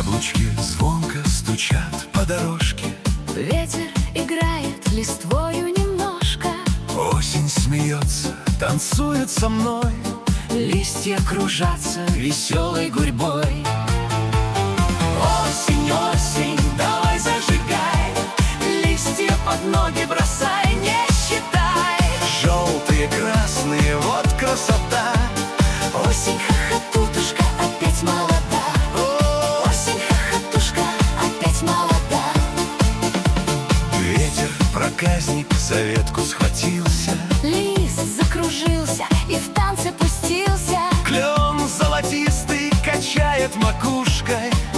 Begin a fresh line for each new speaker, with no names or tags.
Яблочки звонко стучат по дорожке.
Ветер играет листвою немножко.
Осень смеется, танцует со мной.
Листья кружатся веселой гурьбой.
Осень, осень, давай зажигай,
Листья под ноги бросай, не считай.
желтые, красные, вот красота.
Осень, хохотушка, опять молода. Осень, хохотушка, опять молода.
Ветер, проказник, за ветку схватился.
Лист закружился и в танце пустился.
Клен золотистый качает макушкой.